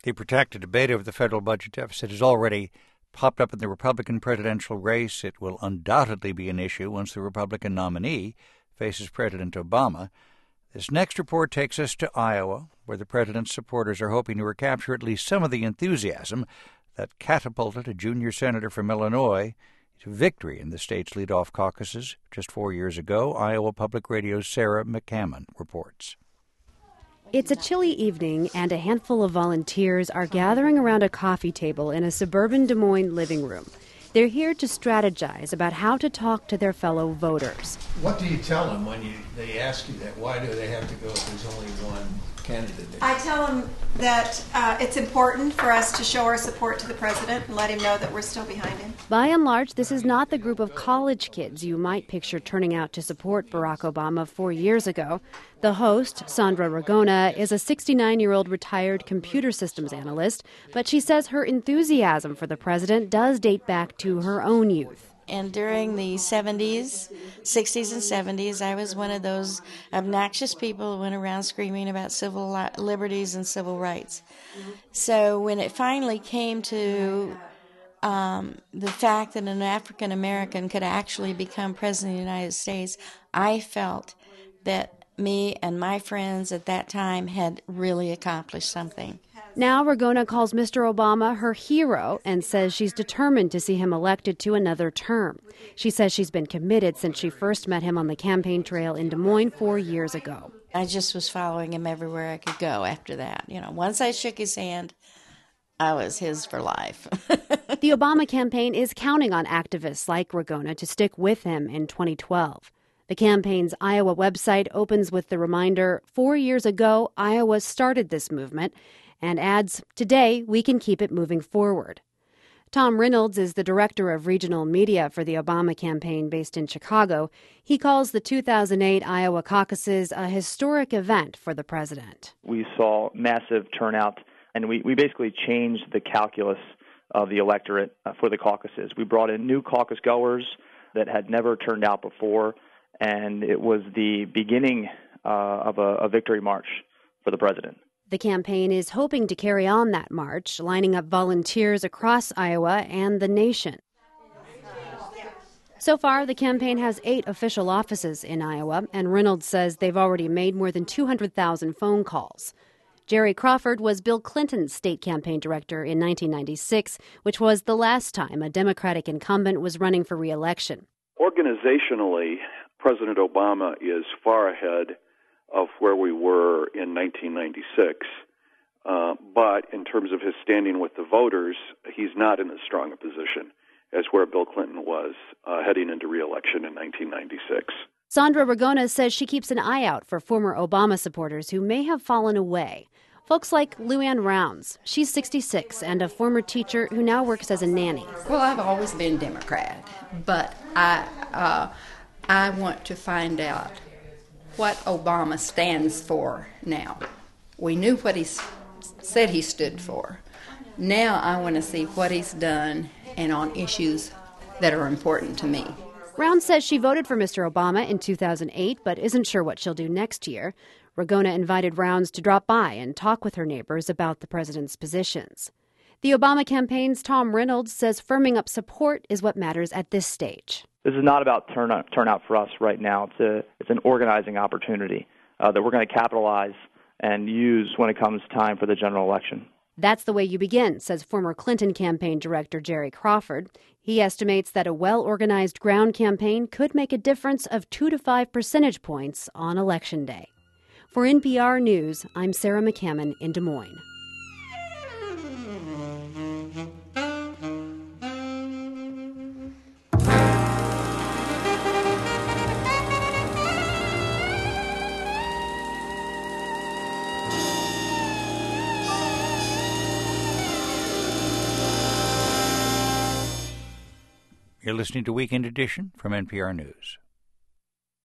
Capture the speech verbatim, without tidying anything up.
The protracted debate over the federal budget deficit has already popped up in the Republican presidential race. It will undoubtedly be an issue once the Republican nominee faces President Obama. This next report takes us to Iowa, where the president's supporters are hoping to recapture at least some of the enthusiasm that catapulted a junior senator from Illinois to victory in the state's leadoff caucuses just four years ago. Iowa Public Radio's Sarah McCammon reports. It's a chilly evening, and a handful of volunteers are gathering around a coffee table in a suburban Des Moines living room. They're here to strategize about how to talk to their fellow voters. What do you tell them when you, they ask you that? Why do they have to go if there's only one candidate there? I tell them that uh, it's important for us to show our support to the president and let him know that we're still behind him. By and large, this is not the group of college kids you might picture turning out to support Barack Obama four years ago. The host, Sandra Ragona, is a sixty-nine-year-old retired computer systems analyst, but she says her enthusiasm for the president does date back to her own youth. And during the seventies, sixties and seventies, I was one of those obnoxious people who went around screaming about civil li- liberties and civil rights. So when it finally came to um, the fact that an African American could actually become president of the United States, I felt that me and my friends at that time had really accomplished something. Now Ragona calls Mister Obama her hero and says she's determined to see him elected to another term. She says she's been committed since she first met him on the campaign trail in Des Moines four years ago. I just was following him everywhere I could go after that. You know, once I shook his hand, I was his for life. The Obama campaign is counting on activists like Ragona to stick with him in twenty twelve. The campaign's Iowa website opens with the reminder, four years ago, Iowa started this movement, and adds, today we can keep it moving forward. Tom Reynolds is the director of regional media for the Obama campaign based in Chicago. He calls the two thousand eight Iowa caucuses a historic event for the president. We saw massive turnout, and we, we basically changed the calculus of the electorate uh, for the caucuses. We brought in new caucus goers that had never turned out before, and it was the beginning uh, of a, a victory march for the president. The campaign is hoping to carry on that march, lining up volunteers across Iowa and the nation. So far, the campaign has eight official offices in Iowa, and Reynolds says they've already made more than two hundred thousand phone calls. Jerry Crawford was Bill Clinton's state campaign director in nineteen ninety-six, which was the last time a Democratic incumbent was running for re-election. Organizationally, President Obama is far ahead of where we were in nineteen ninety-six. Uh, but in terms of his standing with the voters, he's not in as strong a position as where Bill Clinton was uh, heading into re-election in nineteen ninety-six. Sandra Ragona says she keeps an eye out for former Obama supporters who may have fallen away. Folks like Luann Rounds. She's sixty-six and a former teacher who now works as a nanny. Well, I've always been Democrat, but I, uh, I want to find out what Obama stands for now. We knew what he s- said he stood for. Now I want to see what he's done and on issues that are important to me. Round says she voted for Mister Obama in two thousand eight, but isn't sure what she'll do next year. Ragona invited Rounds to drop by and talk with her neighbors about the president's positions. The Obama campaign's Tom Reynolds says firming up support is what matters at this stage. This is not about turnout, turnout for us right now. It's, a, it's an organizing opportunity uh, that we're going to capitalize and use when it comes time for the general election. That's the way you begin, says former Clinton campaign director Jerry Crawford. He estimates that a well-organized ground campaign could make a difference of two to five percentage points on Election Day. For N P R News, I'm Sarah McCammon in Des Moines. You're listening to Weekend Edition from N P R News.